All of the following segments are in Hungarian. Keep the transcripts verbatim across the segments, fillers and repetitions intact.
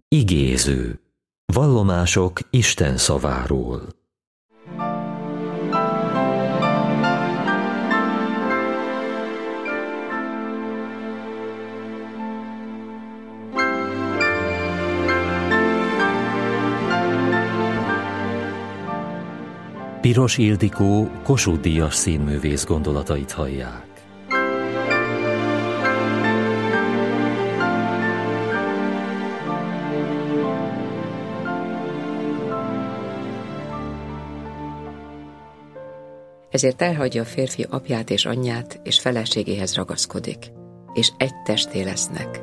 Igéző. Vallomások Isten szaváról. Piros Ildikó Kossuth-díjas színművész gondolatait hallják. Ezért elhagyja a férfi apját és anyját, és feleségéhez ragaszkodik, és egy testé lesznek.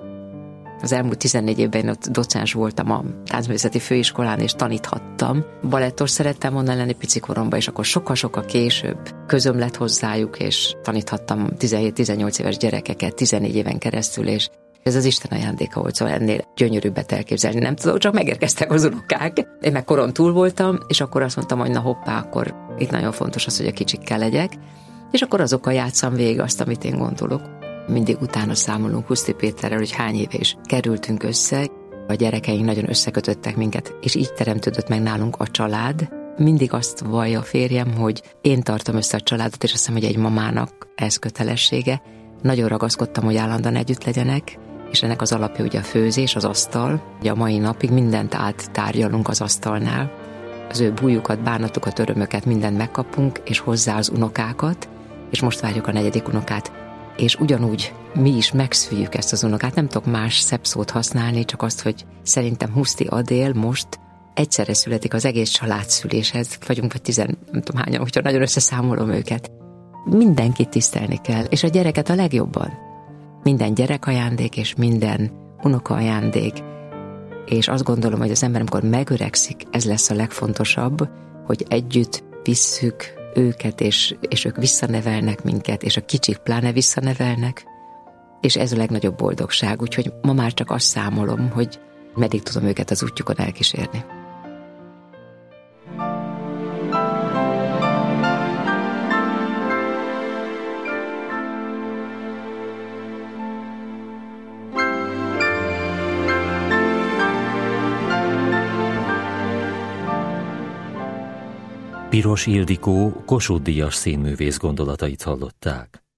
Az elmúlt tizennégy évben ott docens voltam a táncművészeti főiskolán, és taníthattam. Balettos szerettem volna lenni pici koromban, és akkor sokkal-sokkal később közöm lett hozzájuk, és taníthattam tizenhét-tizennyolc éves gyerekeket tizennégy éven keresztül, és ez az Isten ajándéka volt, szóval ennél gyönyörűbbet elképzelni nem tudom, csak megérkeztek az unokák. Én meg koron túl voltam, és akkor azt mondtam, hogy na hoppá, akkor itt nagyon fontos az, hogy a kicsikkel legyek, és akkor azokkal játszam végig azt, amit én gondolok. Mindig utána számolunk Huszti Péterrel, hogy hány éve is kerültünk össze. A gyerekeink nagyon összekötöttek minket, és így teremtődött meg nálunk a család. Mindig azt vallja a férjem, hogy én tartom össze a családot, és azt hiszem, hogy egy mamának ez kötelessége. Nagyon ragaszkodtam, hogy állandóan együtt legyenek, és ennek az alapja ugye a főzés, az asztal. Ugye a mai napig mindent áttárgyalunk az asztalnál. Az ő bújukat, bánatukat, örömöket, mindent megkapunk, és hozzá az unokákat, és most várjuk a negyedik unokát. És ugyanúgy mi is megszüljük ezt az unokát. Nem tudok más szebb szót használni, csak azt, hogy szerintem Huszti Adél most egyszerre születik az egész család szüléshez. Vagyunk vagy tizen, nem tudom hányan, hogyha nagyon összeszámolom őket. Mindenkit tisztelni kell, és a gyereket a legjobban. Minden gyerek ajándék, és minden unoka ajándék. És azt gondolom, hogy az ember, amikor megöregszik, ez lesz a legfontosabb, hogy együtt visszük őket, és, és ők visszanevelnek minket, és a kicsik pláne visszanevelnek, és ez a legnagyobb boldogság. Úgyhogy ma már csak azt számolom, hogy meddig tudom őket az útjukon elkísérni. Piros Ildikó Kossuth-díjas színművész gondolatait hallották.